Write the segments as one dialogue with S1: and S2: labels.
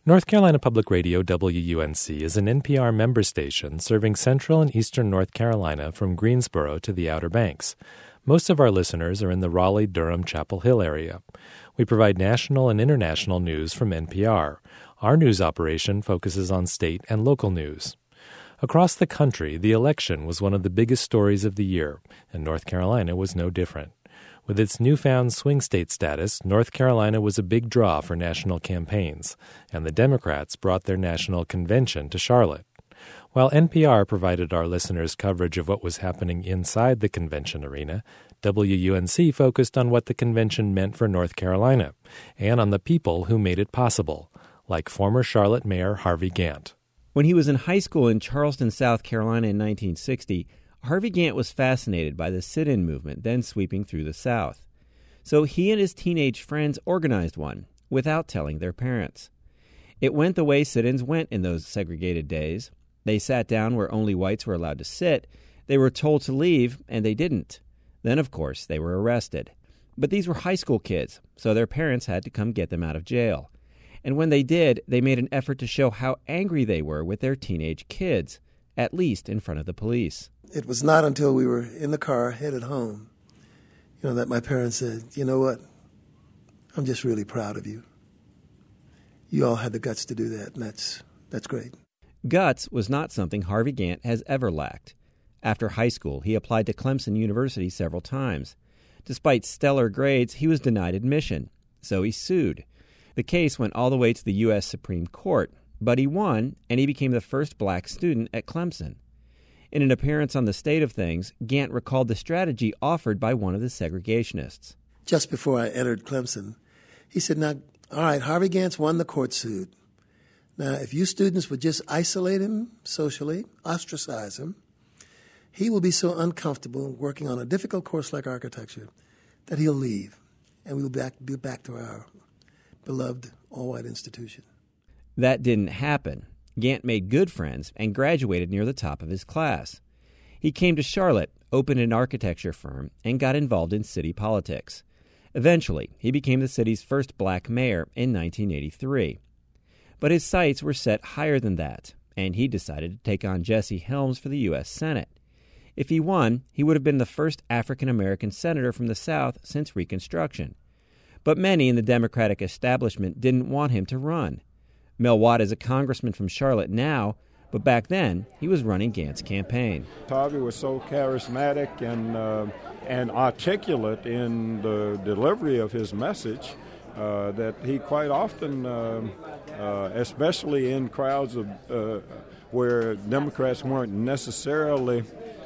S1: North Carolina Public Radio WUNC is an NPR member station serving central and eastern North Carolina from Greensboro to the Outer Banks. Most of our listeners are in the Raleigh, Durham, Chapel Hill area. We provide national and international news from NPR. Our news operation focuses on state and local news. Across the country, the election was one of the biggest stories of the year, and North Carolina was no different. With its newfound swing state status, North Carolina was a big draw for national campaigns, and the Democrats brought their national convention to Charlotte. While NPR provided our listeners coverage of what was happening inside the convention arena, WUNC focused on what the convention meant for North Carolina and on the people who made it possible, like former Charlotte Mayor Harvey Gantt.
S2: When he was in high school in Charleston, South Carolina in 1960, Harvey Gantt was fascinated by the sit-in movement then sweeping through the South. So he and his teenage friends organized one without telling their parents. It went the way sit-ins went in those segregated days. They sat down where only whites were allowed to sit. They were told to leave, and they didn't. Then, of course, they were arrested. But these were high school kids, so their parents had to come get them out of jail. And when they did, they made an effort to show how angry they were with their teenage kids, at least in front of the police.
S3: It was not until we were in the car headed home, that my parents said, "You know what? I'm just really proud of you. You all had the guts to do that, and that's great."
S2: Guts was not something Harvey Gantt has ever lacked. After high school, he applied to Clemson University several times. Despite stellar grades, he was denied admission, so he sued. The case went all the way to the U.S. Supreme Court, but he won, and he became the first black student at Clemson. In an appearance on The State of Things, Gantt recalled the strategy offered by one of the segregationists.
S3: Just before I entered Clemson, he said, "Now, all right, Harvey Gantt's won the court suit. Now, if you students would just isolate him socially, ostracize him, he will be so uncomfortable working on a difficult course like architecture that he'll leave, and we'll be back to our beloved all-white institution."
S2: That didn't happen. Gantt made good friends and graduated near the top of his class. He came to Charlotte, opened an architecture firm, and got involved in city politics. Eventually, he became the city's first black mayor in 1983. But his sights were set higher than that, and he decided to take on Jesse Helms for the U.S. Senate. If he won, he would have been the first African-American senator from the South since Reconstruction. But many in the Democratic establishment didn't want him to run. Mel Watt is a congressman from Charlotte now, but back then he was running Gantt's campaign.
S4: Harvey was so charismatic and articulate in the delivery of his message that he quite often, especially in crowds of where Democrats weren't necessarily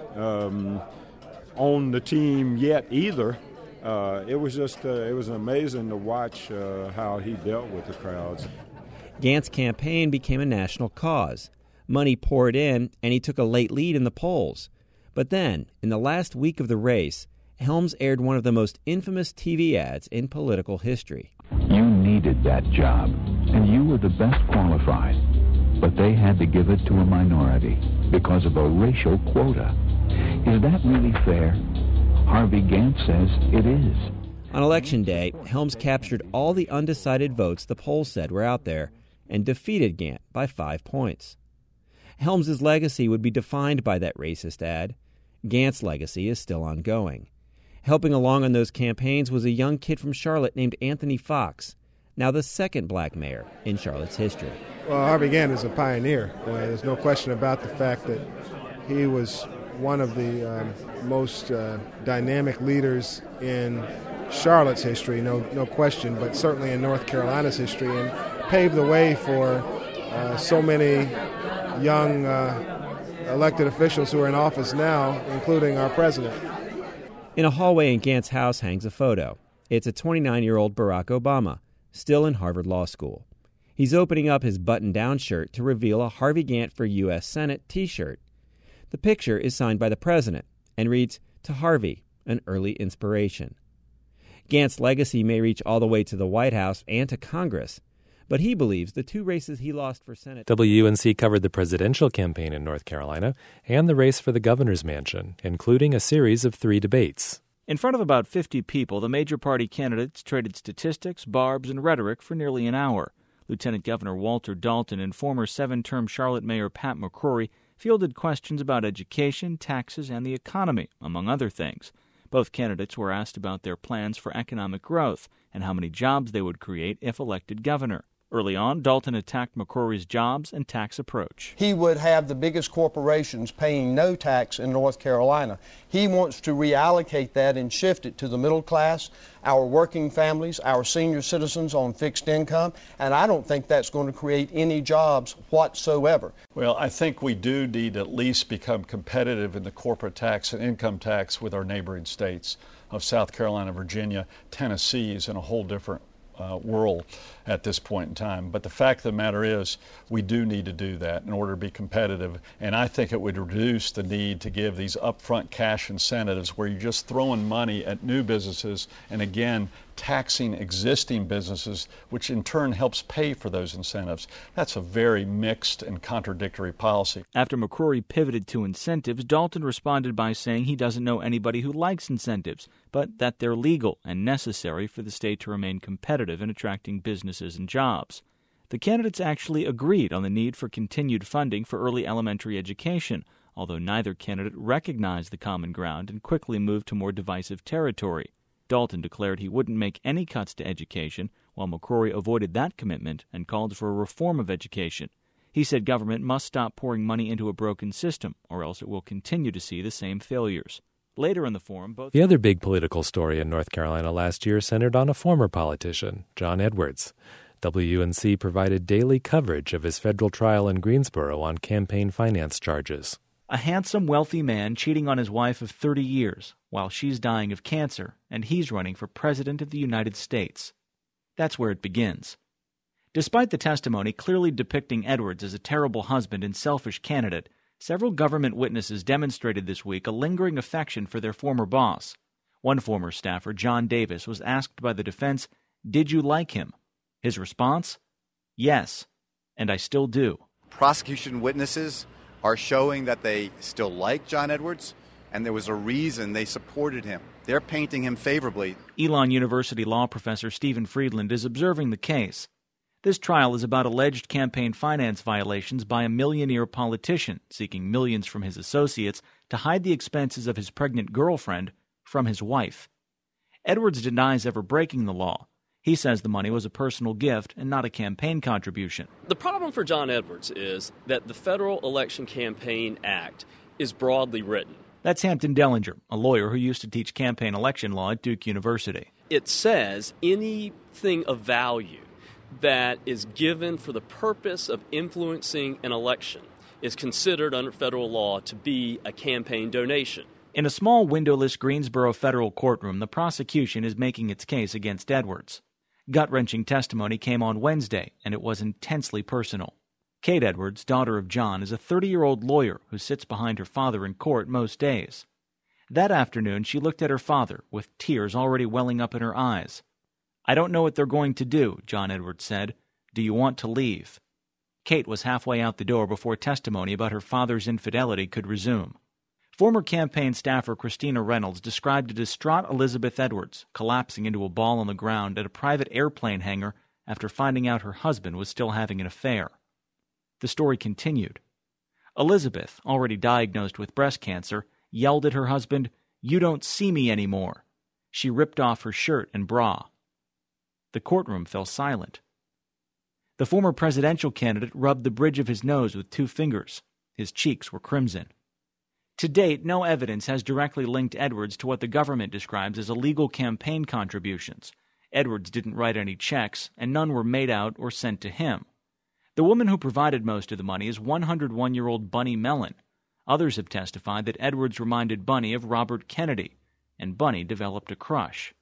S4: on the team yet either, it was amazing to watch how he dealt with the crowds.
S2: Gantt's campaign became a national cause. Money poured in, and he took a late lead in the polls. But then, in the last week of the race, Helms aired one of the most infamous TV ads in political history.
S5: You needed that job, and you were the best qualified. But they had to give it to a minority because of a racial quota. Is that really fair? Harvey Gantt says it is.
S2: On Election Day, Helms captured all the undecided votes the polls said were out there and defeated Gantt by 5 points. Helms's legacy would be defined by that racist ad. Gantt's legacy is still ongoing. Helping along on those campaigns was a young kid from Charlotte named Anthony Fox, now the second black mayor in Charlotte's history.
S6: Well, Harvey Gantt is a pioneer. There's no question about the fact that he was one of the most dynamic leaders in Charlotte's history, no question, but certainly in North Carolina's history, and paved the way for so many young elected officials who are in office now, including our president.
S2: In a hallway in Gantt's house hangs a photo. It's a 29-year-old Barack Obama, still in Harvard Law School. He's opening up his button-down shirt to reveal a Harvey Gantt for U.S. Senate T-shirt. The picture is signed by the president and reads, "To Harvey, an early inspiration." Gantt's legacy may reach all the way to the White House and to Congress, but he believes the two races he lost for Senate...
S1: WUNC covered the presidential campaign in North Carolina and the race for the governor's mansion, including a series of 3 debates.
S7: In front of about 50 people, the major party candidates traded statistics, barbs, and rhetoric for nearly an hour. Lieutenant Governor Walter Dalton and former 7-term Charlotte Mayor Pat McCrory fielded questions about education, taxes, and the economy, among other things. Both candidates were asked about their plans for economic growth and how many jobs they would create if elected governor. Early on, Dalton attacked McCrory's jobs and tax approach.
S8: He would have the biggest corporations paying no tax in North Carolina. He wants to reallocate that and shift it to the middle class, our working families, our senior citizens on fixed income, and I don't think that's going to create any jobs whatsoever.
S9: Well, I think we do need to at least become competitive in the corporate tax and income tax with our neighboring states of South Carolina, Virginia. Tennessee is in a whole different world at this point in time. But the fact of the matter is we do need to do that in order to be competitive, and I think it would reduce the need to give these upfront cash incentives where you're just throwing money at new businesses and again taxing existing businesses, which in turn helps pay for those incentives. That's a very mixed and contradictory policy.
S7: After McCrory pivoted to incentives, Dalton responded by saying he doesn't know anybody who likes incentives, but that they're legal and necessary for the state to remain competitive in attracting businesses and jobs. The candidates actually agreed on the need for continued funding for early elementary education, although neither candidate recognized the common ground and quickly moved to more divisive territory. Dalton declared he wouldn't make any cuts to education, while McCrory avoided that commitment and called for a reform of education. He said government must stop pouring money into a broken system, or else it will continue to see the same failures. Later in the forum,
S1: The other big political story in North Carolina last year centered on a former politician, John Edwards. WUNC provided daily coverage of his federal trial in Greensboro on campaign finance charges.
S7: A handsome, wealthy man cheating on his wife of 30 years while she's dying of cancer and he's running for President of the United States. That's where it begins. Despite the testimony clearly depicting Edwards as a terrible husband and selfish candidate, several government witnesses demonstrated this week a lingering affection for their former boss. One former staffer, John Davis, was asked by the defense, "Did you like him?" His response? "Yes, and I still do."
S10: Prosecution witnesses are showing that they still like John Edwards, and there was a reason they supported him. They're painting him favorably.
S7: Elon University law professor Stephen Friedland is observing the case. This trial is about alleged campaign finance violations by a millionaire politician seeking millions from his associates to hide the expenses of his pregnant girlfriend from his wife. Edwards denies ever breaking the law. He says the money was a personal gift and not a campaign contribution.
S11: The problem for John Edwards is that the Federal Election Campaign Act is broadly written.
S7: That's Hampton Dellinger, a lawyer who used to teach campaign election law at Duke University.
S11: It says anything of value that is given for the purpose of influencing an election is considered under federal law to be a campaign donation.
S7: In a small windowless Greensboro federal courtroom, the prosecution is making its case against Edwards. Gut-wrenching testimony came on Wednesday, and it was intensely personal. Kate Edwards, daughter of John, is a 30-year-old lawyer who sits behind her father in court most days. That afternoon, she looked at her father, with tears already welling up in her eyes. "I don't know what they're going to do," John Edwards said. "Do you want to leave?" Kate was halfway out the door before testimony about her father's infidelity could resume. Former campaign staffer Christina Reynolds described a distraught Elizabeth Edwards collapsing into a ball on the ground at a private airplane hangar after finding out her husband was still having an affair. The story continued. Elizabeth, already diagnosed with breast cancer, yelled at her husband, "You don't see me anymore." She ripped off her shirt and bra. The courtroom fell silent. The former presidential candidate rubbed the bridge of his nose with 2 fingers. His cheeks were crimson. To date, no evidence has directly linked Edwards to what the government describes as illegal campaign contributions. Edwards didn't write any checks, and none were made out or sent to him. The woman who provided most of the money is 101-year-old Bunny Mellon. Others have testified that Edwards reminded Bunny of Robert Kennedy, and Bunny developed a crush.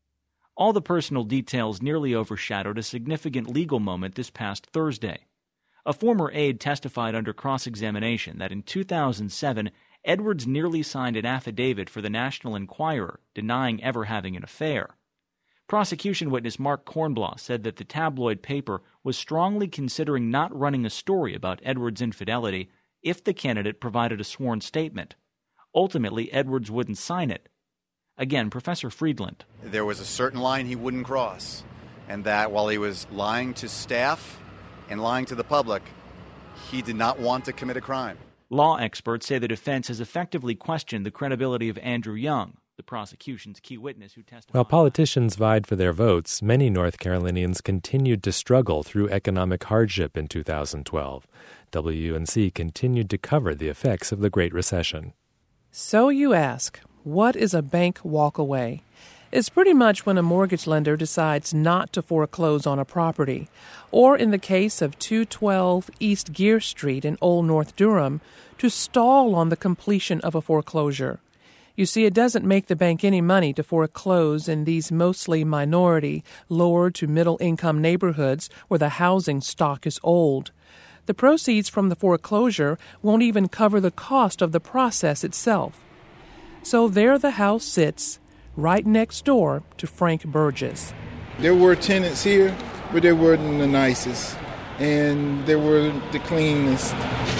S7: All the personal details nearly overshadowed a significant legal moment this past Thursday. A former aide testified under cross-examination that in 2007, Edwards nearly signed an affidavit for the National Enquirer denying ever having an affair. Prosecution witness Mark Kornblath said that the tabloid paper was strongly considering not running a story about Edwards' infidelity if the candidate provided a sworn statement. Ultimately, Edwards wouldn't sign it. Again, Professor Friedland.
S10: There was a certain line he wouldn't cross, and that while he was lying to staff and lying to the public, he did not want to commit a crime.
S7: Law experts say the defense has effectively questioned the credibility of Andrew Young, the prosecution's key witness who testified.
S1: While politicians vied for their votes, many North Carolinians continued to struggle through economic hardship in 2012. WUNC continued to cover the effects of the Great Recession.
S12: So you ask, what is a bank walkaway? It's pretty much when a mortgage lender decides not to foreclose on a property, or in the case of 212 East Gear Street in Old North Durham, to stall on the completion of a foreclosure. You see, it doesn't make the bank any money to foreclose in these mostly minority, lower to middle-income neighborhoods where the housing stock is old. The proceeds from the foreclosure won't even cover the cost of the process itself. So there the house sits, right next door to Frank Burgess.
S13: There were tenants here, but they weren't the nicest, and they were the cleanest,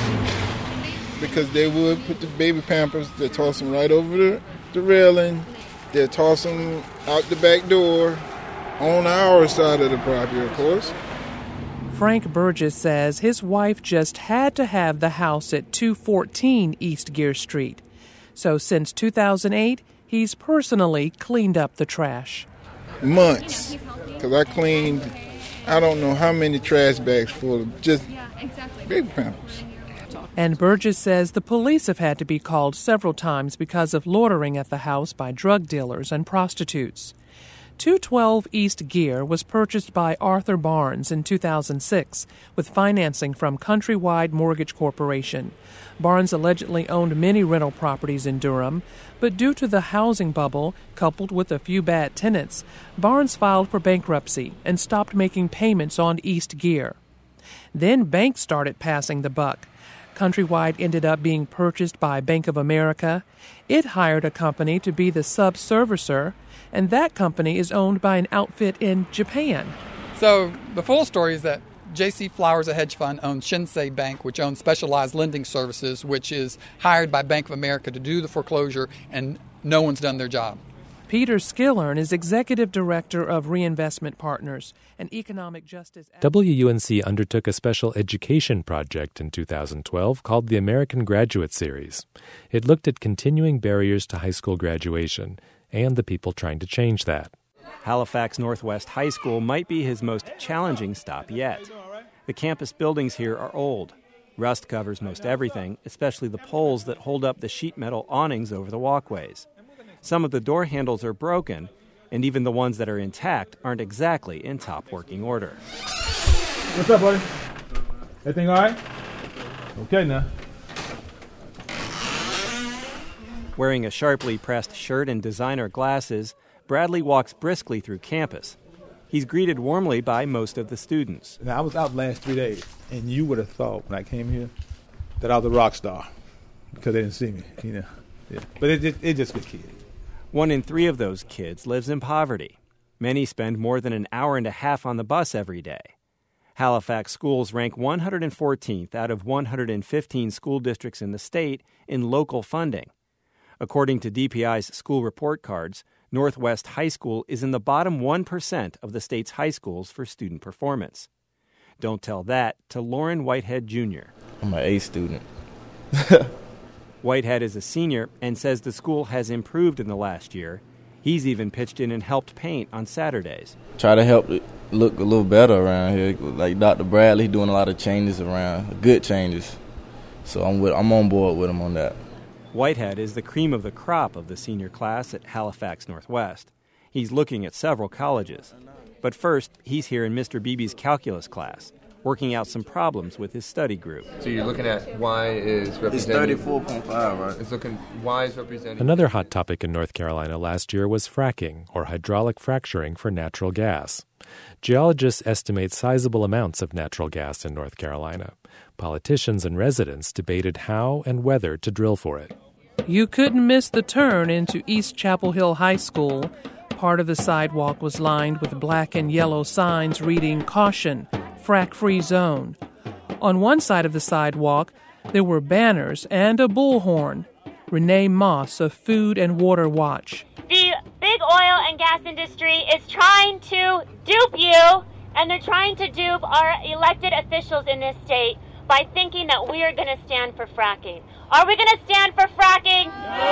S13: because they would put the baby Pampers, they'd toss them right over the railing, they'd toss them out the back door on our side of the property, of course.
S12: Frank Burgess says his wife just had to have the house at 214 East Gear Street. So since 2008, he's personally cleaned up the trash.
S13: Months, because I cleaned, I don't know how many trash bags full of just baby Pampers.
S12: And Burgess says the police have had to be called several times because of loitering at the house by drug dealers and prostitutes. 212 East Gear was purchased by Arthur Barnes in 2006 with financing from Countrywide Mortgage Corporation. Barnes allegedly owned many rental properties in Durham, but due to the housing bubble, coupled with a few bad tenants, Barnes filed for bankruptcy and stopped making payments on East Gear. Then banks started passing the buck. Countrywide ended up being purchased by Bank of America. It hired a company to be the sub-servicer, and that company is owned by an outfit in Japan.
S14: So the full story is that J.C. Flowers, a hedge fund, owns Shinsei Bank, which owns specialized lending services, which is hired by Bank of America to do the foreclosure, and no one's done their job.
S12: Peter Skillern is Executive Director of Reinvestment Partners, an economic justice...
S1: WUNC undertook a special education project in 2012 called the American Graduate Series. It looked at continuing barriers to high school graduation and the people trying to change that.
S2: Halifax Northwest High School might be his most challenging stop yet. The campus buildings here are old. Rust covers most everything, especially the poles that hold up the sheet metal awnings over the walkways. Some of the door handles are broken, and even the ones that are intact aren't exactly in top working order.
S15: What's up, buddy? Everything all right? Okay, now.
S2: Wearing a sharply pressed shirt and designer glasses, Bradley walks briskly through campus. He's greeted warmly by most of the students.
S15: Now, I was out the last 3 days, and you would have thought when I came here that I was a rock star because they didn't see me, you know. Yeah. But it's just good kids.
S2: 1 in 3 of those kids lives in poverty. Many spend more than an hour and a half on the bus every day. Halifax schools rank 114th out of 115 school districts in the state in local funding. According to DPI's school report cards, Northwest High School is in the bottom 1% of the state's high schools for student performance. Don't tell that to Lauren Whitehead, Jr.
S16: I'm an A student.
S2: Whitehead is a senior and says the school has improved in the last year. He's even pitched in and helped paint on Saturdays.
S16: Try to help it look a little better around here. Like Dr. Bradley doing a lot of changes around, good changes. So I'm on board with him on that.
S2: Whitehead is the cream of the crop of the senior class at Halifax Northwest. He's looking at several colleges. But first, he's here in Mr. Beebe's calculus class, working out some problems with his study group.
S17: So you're looking at Y is representing...
S16: It's 34.5, right?
S17: It's looking, Y is representing...
S1: Another hot topic in North Carolina last year was fracking, or hydraulic fracturing for natural gas. Geologists estimate sizable amounts of natural gas in North Carolina. Politicians and residents debated how and whether to drill for it.
S12: You couldn't miss the turn into East Chapel Hill High School. Part of the sidewalk was lined with black and yellow signs reading, "Caution, frack-free zone." On one side of the sidewalk, there were banners and a bullhorn. Renee Moss of Food and Water Watch.
S18: The big oil and gas industry is trying to dupe you And they're trying to dupe our elected officials in this state by thinking that we are going to stand for fracking. Are we going to stand for fracking?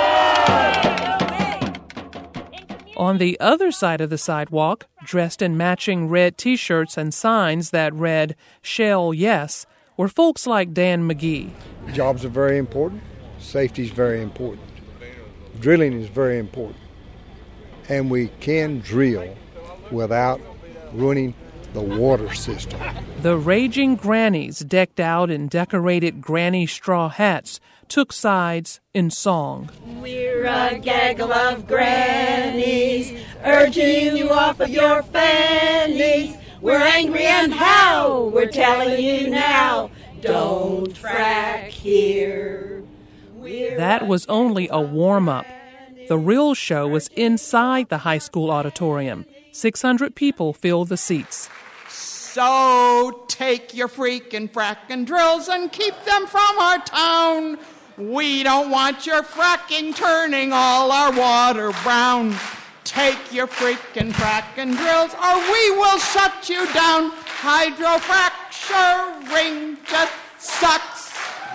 S12: On the other side of the sidewalk, dressed in matching red T-shirts and signs that read, "Shell Yes," were folks like Dan McGee.
S19: Jobs are very important. Safety is very important. Drilling is very important. And we can drill without ruining the water system.
S12: The raging grannies, decked out in decorated granny straw hats, took sides in song.
S20: We're a gaggle of grannies, urging you off of your fannies. We're angry and how? We're telling you now, don't frack here.
S12: That was only a warm-up. The real show was inside the high school auditorium. 600 people filled the seats.
S21: So take your freaking fracking drills and keep them from our town. We don't want your fracking turning all our water brown. Take your freaking fracking drills or we will shut you down. Hydrofracturing just sucks.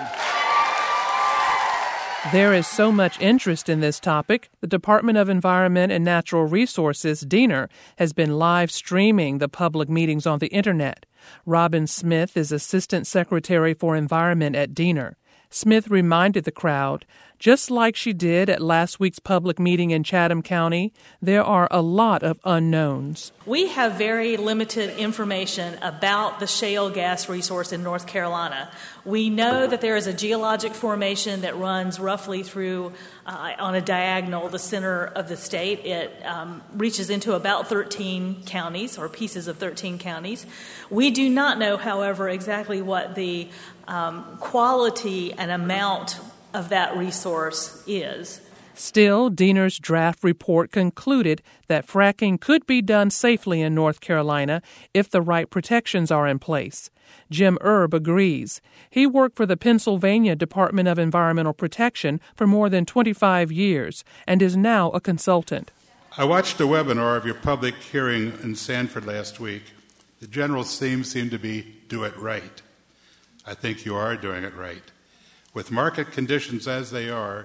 S12: There is so much interest in this topic, the Department of Environment and Natural Resources, DENR, has been live streaming the public meetings on the Internet. Robin Smith is Assistant Secretary for Environment at DENR. Smith reminded the crowd, just like she did at last week's public meeting in Chatham County, there are a lot of unknowns.
S22: We have very limited information about the shale gas resource in North Carolina. We know that there is a geologic formation that runs roughly through, on a diagonal, the center of the state. It reaches into about 13 counties, or pieces of 13 counties. We do not know, however, exactly what the quality and amount of that resource is.
S12: Still, DENR's draft report concluded that fracking could be done safely in North Carolina if the right protections are in place. Jim Erb agrees. He worked for the Pennsylvania Department of Environmental Protection for more than 25 years and is now a consultant.
S23: I watched a webinar of your public hearing in Sanford last week. The general theme seemed to be, do it right. I think you are doing it right. With market conditions as they are,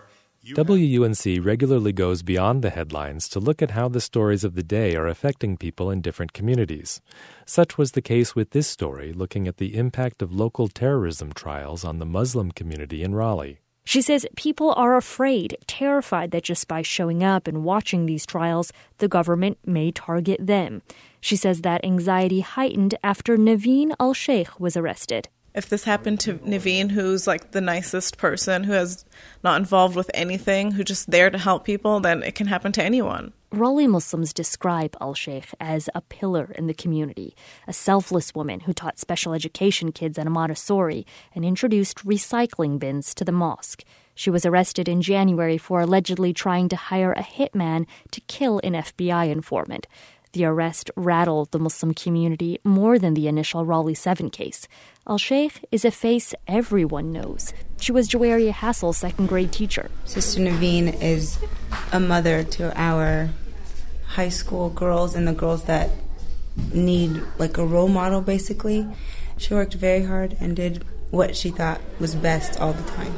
S1: WUNC regularly goes beyond the headlines to look at how the stories of the day are affecting people in different communities. Such was the case with this story, looking at the impact of local terrorism trials on the Muslim community in Raleigh.
S24: She says people are afraid, terrified that just by showing up and watching these trials, the government may target them. She says that anxiety heightened after Naveen Al-Sheikh was arrested.
S25: If this happened to Naveen, who's like the nicest person, who has not involved with anything, who's just there to help people, then it can happen to anyone.
S24: Raleigh Muslims describe Al-Sheikh as a pillar in the community, a selfless woman who taught special education kids at a Montessori and introduced recycling bins to the mosque. She was arrested in January for allegedly trying to hire a hitman to kill an FBI informant. The arrest rattled the Muslim community more than the initial Raleigh 7 case. Al-Sheikh is a face everyone knows. She was Joaria Hassel's second-grade teacher.
S26: Sister Naveen is a mother to our high school girls and the girls that need like a role model, basically. She worked very hard and did what she thought was best all the time.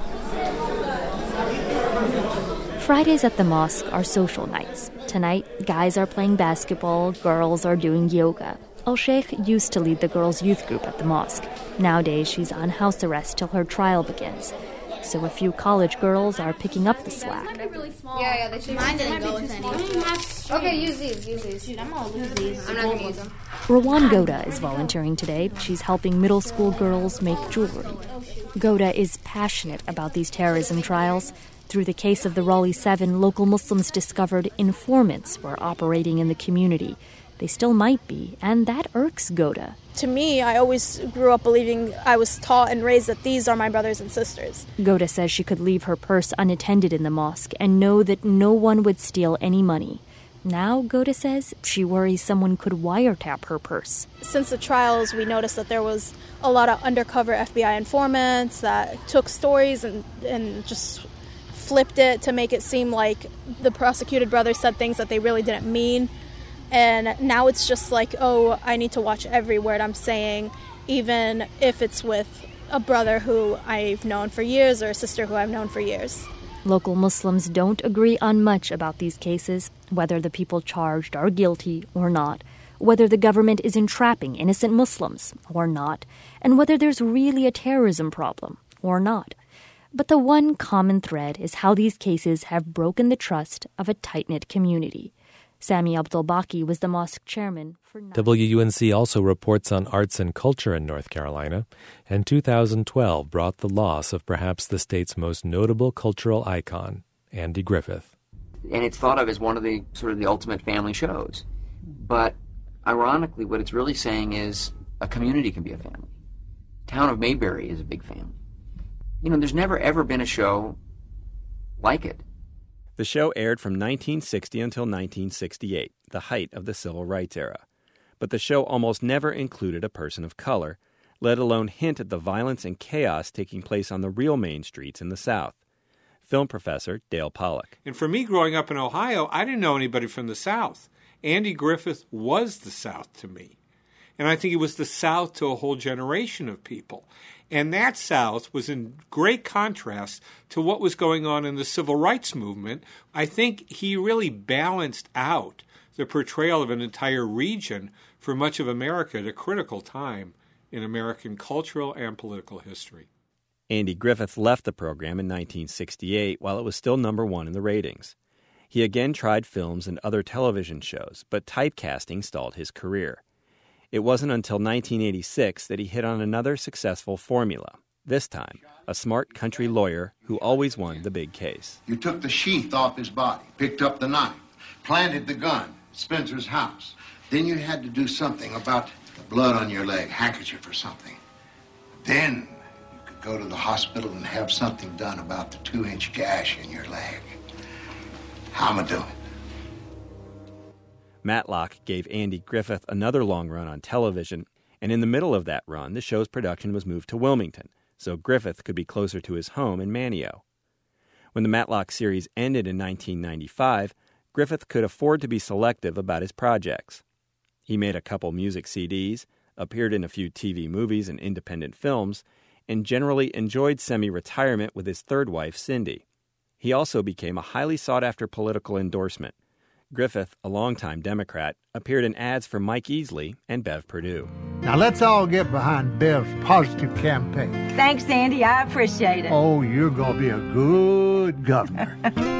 S24: Fridays at the mosque are social nights. Tonight, guys are playing basketball, girls are doing yoga. Al-Sheikh used to lead the girls' youth group at the mosque. Nowadays, she's on house arrest till her trial begins. So a few college girls are picking up the slack.
S27: Yeah, they should. Mine didn't go with any. Okay, use these. Dude, I'm gonna lose these. I'm not gonna use them.
S24: Rawan Goda is volunteering today. She's helping middle school girls make jewelry. Goda is passionate about these terrorism trials. Through the case of the Raleigh 7, local Muslims discovered informants were operating in the community. They still might be, and that irks Goda.
S28: To me, I always grew up believing, I was taught and raised that these are my brothers and sisters.
S24: Goda says she could leave her purse unattended in the mosque and know that no one would steal any money. Now, Goda says, she worries someone could wiretap her purse.
S28: Since the trials, we noticed that there was a lot of undercover FBI informants that took stories and just flipped it to make it seem like the prosecuted brothers said things that they really didn't mean. And now it's just like, oh, I need to watch every word I'm saying, even if it's with a brother who I've known for years or a sister who I've known for years.
S24: Local Muslims don't agree on much about these cases, whether the people charged are guilty or not, whether the government is entrapping innocent Muslims or not, and whether there's really a terrorism problem or not. But the one common thread is how these cases have broken the trust of a tight-knit community. Sami Abdul-Baki was the mosque chairman for...
S1: WUNC also reports on arts and culture in North Carolina, and 2012 brought the loss of perhaps the state's most notable cultural icon, Andy Griffith.
S3: And it's thought of as one of the sort of the ultimate family shows. But ironically, what it's really saying is a community can be a family. Town of Mayberry is a big family. You know, there's never ever been a show like it.
S2: The show aired from 1960 until 1968, the height of the civil rights era. But the show almost never included a person of color, let alone hint at the violence and chaos taking place on the real main streets in the South. Film professor Dale Pollack.
S4: And for me, growing up in Ohio, I didn't know anybody from the South. Andy Griffith was the South to me. And I think he was the South to a whole generation of people. And that South was in great contrast to what was going on in the civil rights movement. I think he really balanced out the portrayal of an entire region for much of America at a critical time in American cultural and political history.
S2: Andy Griffith left the program in 1968 while it was still number one in the ratings. He again tried films and other television shows, but typecasting stalled his career. It wasn't until 1986 that he hit on another successful formula, this time a smart country lawyer who always won the big case.
S5: You took the sheath off his body, picked up the knife, planted the gun at Spencer's house. Then you had to do something about the blood on your leg, handkerchief or something. Then you could go to the hospital and have something done about the 2-inch gash in your leg. How am I doing?
S2: Matlock gave Andy Griffith another long run on television, and in the middle of that run, the show's production was moved to Wilmington, so Griffith could be closer to his home in Manteo. When the Matlock series ended in 1995, Griffith could afford to be selective about his projects. He made a couple music CDs, appeared in a few TV movies and independent films, and generally enjoyed semi-retirement with his third wife, Cindy. He also became a highly sought-after political endorsement. Griffith, a longtime Democrat, appeared in ads for Mike Easley and Bev Perdue.
S6: Now let's all get behind Bev's positive campaign.
S8: Thanks, Andy. I appreciate it.
S6: Oh, you're going to be a good governor.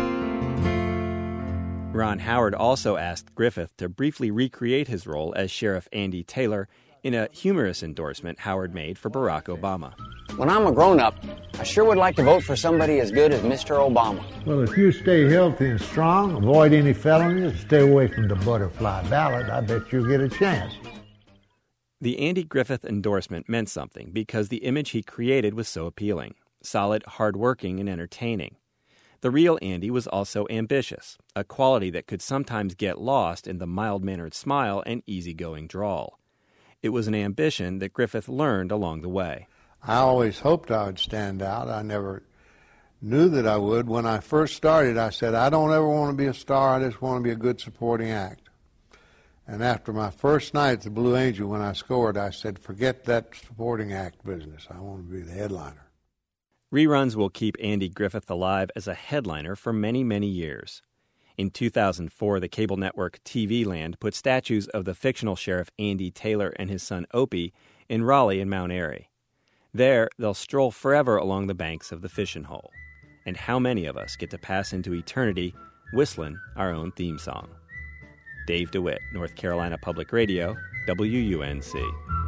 S2: Ron Howard also asked Griffith to briefly recreate his role as Sheriff Andy Taylor in a humorous endorsement Howard made for Barack Obama.
S9: When I'm a grown-up, I sure would like to vote for somebody as good as Mr. Obama.
S6: Well, if you stay healthy and strong, avoid any felonies, stay away from the butterfly ballot, I bet you'll get a chance.
S2: The Andy Griffith endorsement meant something because the image he created was so appealing, solid, hardworking, and entertaining. The real Andy was also ambitious, a quality that could sometimes get lost in the mild-mannered smile and easygoing drawl. It was an ambition that Griffith learned along the way.
S19: I always hoped I would stand out. I never knew that I would. When I first started, I said, I don't ever want to be a star. I just want to be a good supporting act. And after my first night at the Blue Angel, when I scored, I said, forget that supporting act business. I want to be the headliner.
S2: Reruns will keep Andy Griffith alive as a headliner for many, many years. In 2004, the cable network TV Land put statues of the fictional Sheriff Andy Taylor and his son Opie in Raleigh and Mount Airy. There, they'll stroll forever along the banks of the Fishin' Hole. And how many of us get to pass into eternity whistling our own theme song? Dave DeWitt, North Carolina Public Radio, WUNC.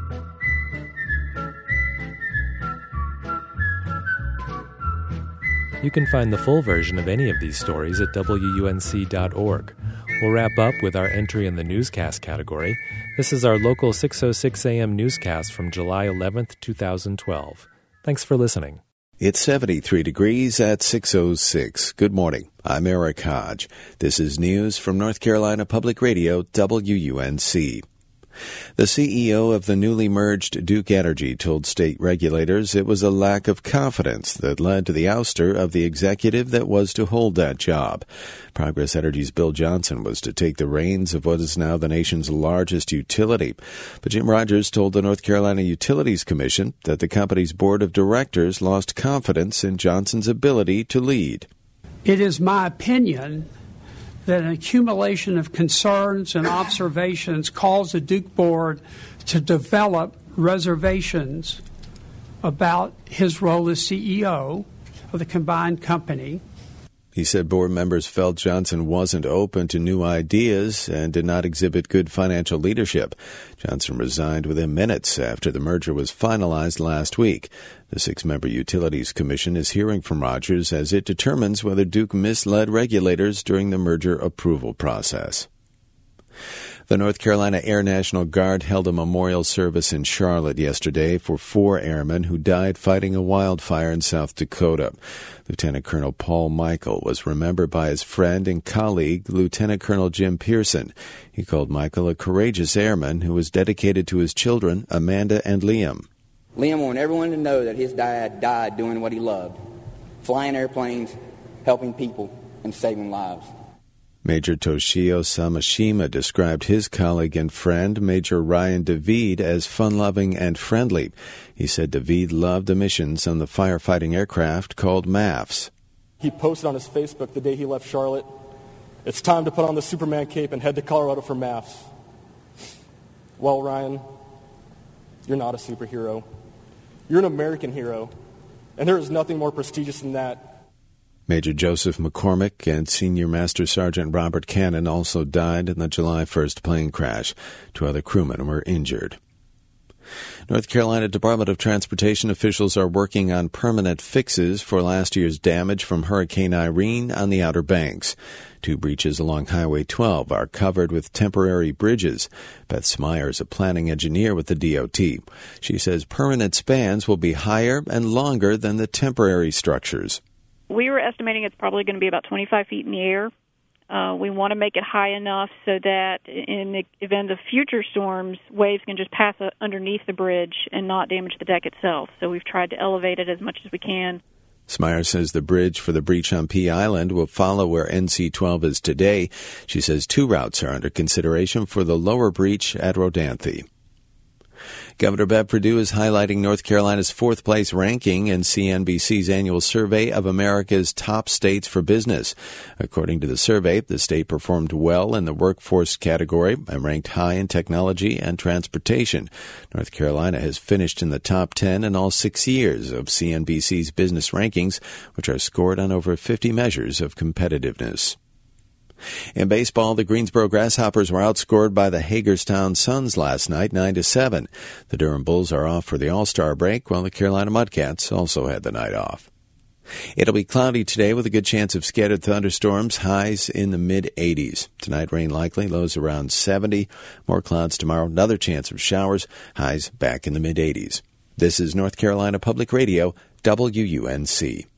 S1: You can find the full version of any of these stories at WUNC.org. We'll wrap up with our entry in the newscast category. This is our local 6:06 a.m. newscast from July 11th, 2012. Thanks for listening.
S10: It's 73 degrees at 6:06. Good morning. I'm Eric Hodge. This is news from North Carolina Public Radio, WUNC. The CEO of the newly merged Duke Energy told state regulators it was a lack of confidence that led to the ouster of the executive that was to hold that job. Progress Energy's Bill Johnson was to take the reins of what is now the nation's largest utility. But Jim Rogers told the North Carolina Utilities Commission that the company's board of directors lost confidence in Johnson's ability to lead.
S7: It is my opinion that an accumulation of concerns and observations caused the Duke Board to develop reservations about his role as CEO of the combined company.
S10: He said board members felt Johnson wasn't open to new ideas and did not exhibit good financial leadership. Johnson resigned within minutes after the merger was finalized last week. The 6-member Utilities Commission is hearing from Rogers as it determines whether Duke misled regulators during the merger approval process. The North Carolina Air National Guard held a memorial service in Charlotte yesterday for 4 airmen who died fighting a wildfire in South Dakota. Lieutenant Colonel Paul Michael was remembered by his friend and colleague, Lieutenant Colonel Jim Pearson. He called Michael a courageous airman who was dedicated to his children, Amanda and Liam.
S11: Liam wanted everyone to know that his dad died doing what he loved, flying airplanes, helping people, and saving lives.
S10: Major Toshio Samashima described his colleague and friend, Major Ryan David, as fun-loving and friendly. He said David loved the missions on the firefighting aircraft called MAFs.
S13: He posted on his Facebook the day he left Charlotte, "It's time to put on the Superman cape and head to Colorado for MAFs." Well, Ryan, you're not a superhero. You're an American hero, and there is nothing more prestigious than that.
S10: Major Joseph McCormick and Senior Master Sergeant Robert Cannon also died in the July 1st plane crash. 2 other crewmen were injured. North Carolina Department of Transportation officials are working on permanent fixes for last year's damage from Hurricane Irene on the Outer Banks. 2 breaches along Highway 12 are covered with temporary bridges. Beth Smyer is a planning engineer with the DOT. She says permanent spans will be higher and longer than the temporary structures.
S14: We were estimating it's probably going to be about 25 feet in the air. We want to make it high enough so that in the event of future storms, waves can just pass underneath the bridge and not damage the deck itself. So we've tried to elevate it as much as we can.
S10: Smyer says the bridge for the breach on Pea Island will follow where NC-12 is today. She says 2 routes are under consideration for the lower breach at Rodanthe. Governor Bev Perdue is highlighting North Carolina's 4th-place ranking in CNBC's annual survey of America's top states for business. According to the survey, the state performed well in the workforce category and ranked high in technology and transportation. North Carolina has finished in the top 10 in all 6 years of CNBC's business rankings, which are scored on over 50 measures of competitiveness. In baseball, the Greensboro Grasshoppers were outscored by the Hagerstown Suns last night, 9-7. The Durham Bulls are off for the All-Star break, while the Carolina Mudcats also had the night off. It'll be cloudy today with a good chance of scattered thunderstorms, highs in the mid-80s. Tonight, rain likely, lows around 70. More clouds tomorrow, another chance of showers, highs back in the mid-80s. This is North Carolina Public Radio, WUNC.